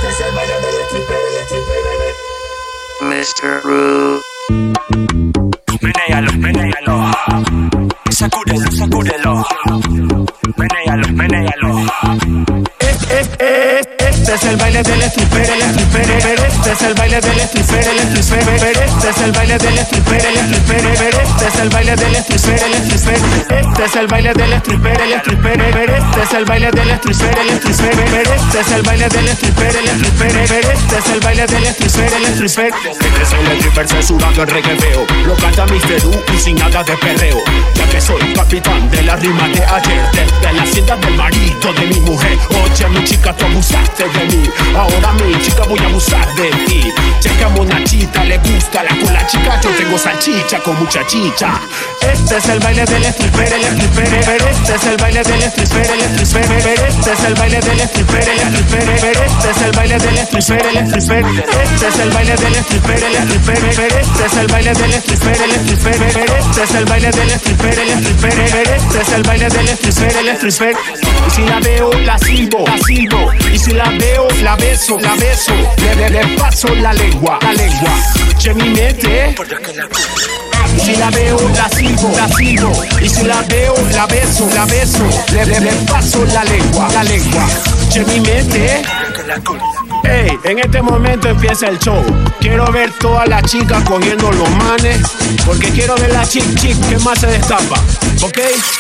Mr. Roo. Menéalo, menéalo. Sacúdelo, sacúdelo. Menéalo, menéalo. Este es el baile del stripper, el stripper. Este es el baile del stripper, el stripper. Este es el baile del stripper, el stripper. Este es el baile del stripper, el stripper. Este es el baile del stripper, el stripper. Este es el baile del stripper, el stripper. Este es el baile del stripper, el stripper. Este es el baile del stripper, el stripper. Este es el stripper censurando el reggaeteo. Lo canta Mr. U y sin nada de perreo. Ya que soy capitán de la rima de ayer, de la hacienda del marido de mi mujer. Oye, mi chica, tú abusaste de mí. Ahora mi chica voy a abusar de ti. Checa monachita, le gusta la cola chica. Yo tengo salchicha con mucha chicha. Este es el baile del stripper, el stripper. Este es el baile del stripper, el stripper. Este es el baile del stripper, el stripper. Este es el baile del stripper, el stripper. Este es el baile del stripper, el stripper. Este es el baile del stripper, el stripper. Este es el baile del stripper, el stripper. Este es el baile del stripper, el stripper. Y si la veo, la silbo, la silbo. Y si la veo, la beso, la beso. Le paso la lengua, la lengua. Che mi mente. Y si la veo, la silbo, la silbo. Y si la veo, la beso, la beso. Le paso la lengua, la lengua. Che mi mente. Ey, en este momento empieza el show. Quiero ver todas las chicas cogiendo los manes. Porque quiero ver la chick que más se destapa. ¿Ok?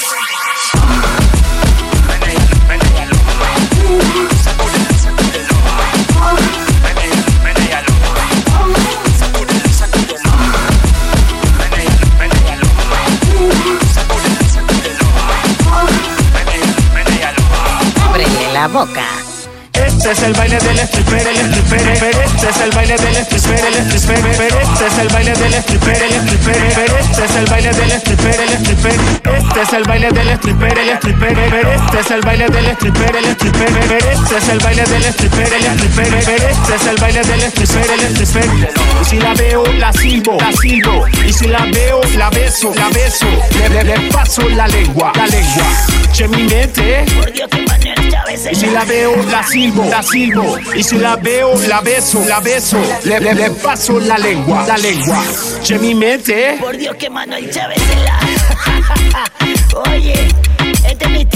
Ábrele la boca. Este es el baile del stripper, el stripper. Este es el baile del stripper, el stripper. Este es el baile del stripper, el stripper. Este es el baile del stripper, el stripper. Este es el baile del stripper, el stripper. Este es el baile del stripper, el stripper. Este es el baile del stripper, el stripper. Este es el baile del stripper, el stripper. Y si la veo, la silbo, la silbo. Y si la veo, la beso, la beso. Le paso la lengua, la lengua. Che mi mente. Por Dios, que Manuel Chávez. Y si la veo, la silbo, la silbo. Y si la veo, la beso, la beso. Le paso la lengua, la lengua. Che mi mente. Por Dios, que Manuel Chávez se la. Oye, este es mi